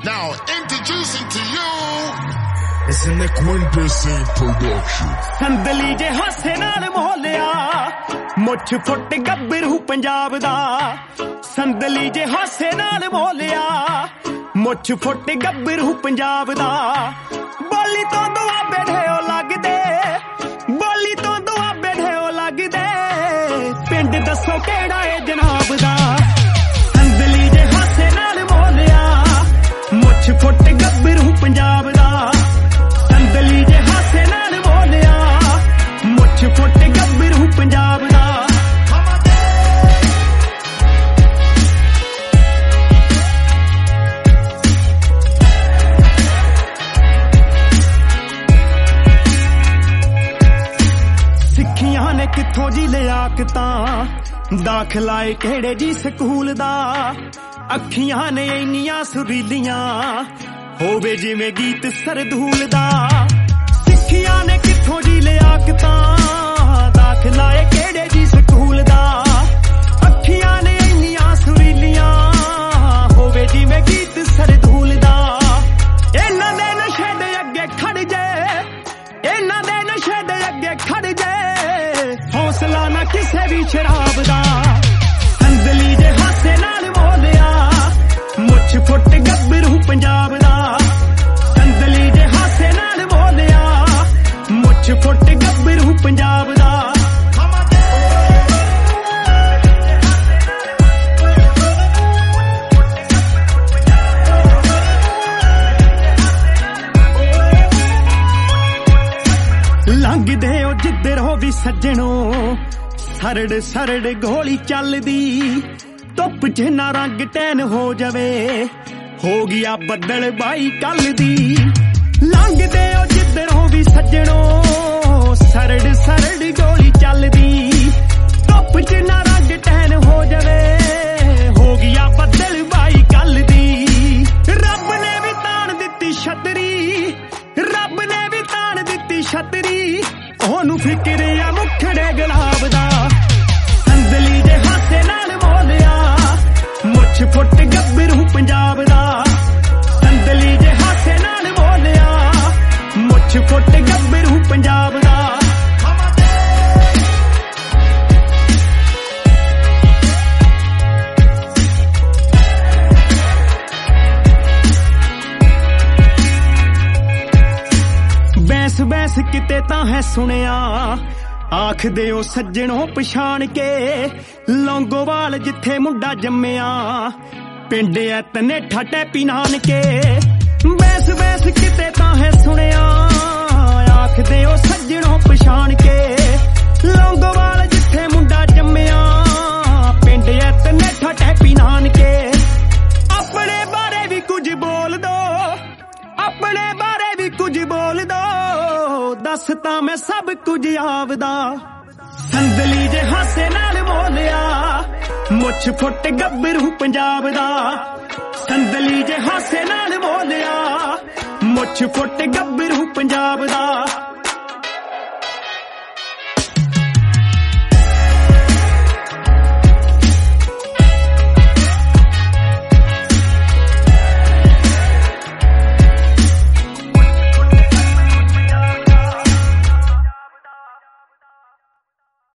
Now introducing to you, it's an Equine production. संदली जे हासे नाल मोहलिया मुछ foot गब्बरू Punjab दा संदली जे हासे नाल मोहलिया मुछ फुट गब्बरू पंजाब दा बोली तो दुआबे ढेओ लगदे बोली तो दुआबे ढेओ लगदे पिंड दसो केड़ा है जनाब दा संदली जे हासे नाल मोहलिया मुछ फुट गब्बरू पंजाब दा संदली जे हासे नाल मोहलिया मुछ फुट गब्बरू पंजाब दा सिखियां ने किथों जी लिया कितां दाखलाए केड़े जी स्कूल दा अखियां ने इन्नियां सुरीलियां होवे जिवें गीत सरदूल दा सिखियां ने किथों जी लिया कितां दाखलाए केड़े जी स्कूल दा अखियां ने इन्नियां सुरीलियां होवे जिवें गीत सरदूल दा इन्हां दे नशे दे अगे खड़ जे इन्हां दे नशे दे अगे खड़ जे हौसला ना किसे भी शराब दा संदली जे हासे नाल मोहलिया मुछ फुट गब्बरू पंजाब दा संदली जे हासे नाल मोहलिया मुछ फुट गब्बरू पंजाब दा लंघदे ओ जिधर हो भी सज्जणो सरड़ सरड़ गोली चलदी धुप च ना रंग टैन हो जावे हो गया बदल बाई कल दी लंघदे ओ जिधर हो भी सज्जणो सरड़ सरड़ गोली चलदी धुप च ना रंग टैन हो जावे हो गया बदल बाई कल दी रब ने भी तान दित्ती छतरी रब ने भी तान दित्ती छतरी ओनू फिक्र आ मुखड़े गुलाब दा संदली जे हासे नाल मोहलिया मुछ फुट गब्बरू पंजाब दा संदली जे हासे नाल मोहलिया मुछ फुट गब्बरू पंजाब दा बैंस बैंस किते तां है सुनिया आख दे ओ सज्जणों पछाण के लौंगोवाल जिथे मुंडा जम्मिया पिंड ऐ तनेठा टैपी नानके बैंस बैंस किते तां है सुनिया आख दे ओ सज्जणों पछाण के लौंगोवाल जिथे मुंडा जम्मिया पिंड ऐ तनेठा टैपी नानके अपने बारे भी कुछ बोल दो अपने बारे भी कुछ बोल दो दसता मैं सब कुछ आवदा संदली जे हासे नाल मोहलिया मुछ फुट गब्बरू पंजाब दा संदली जे हासे नाल मोहलिया मुछ फुट गब्बरू पंजाब दा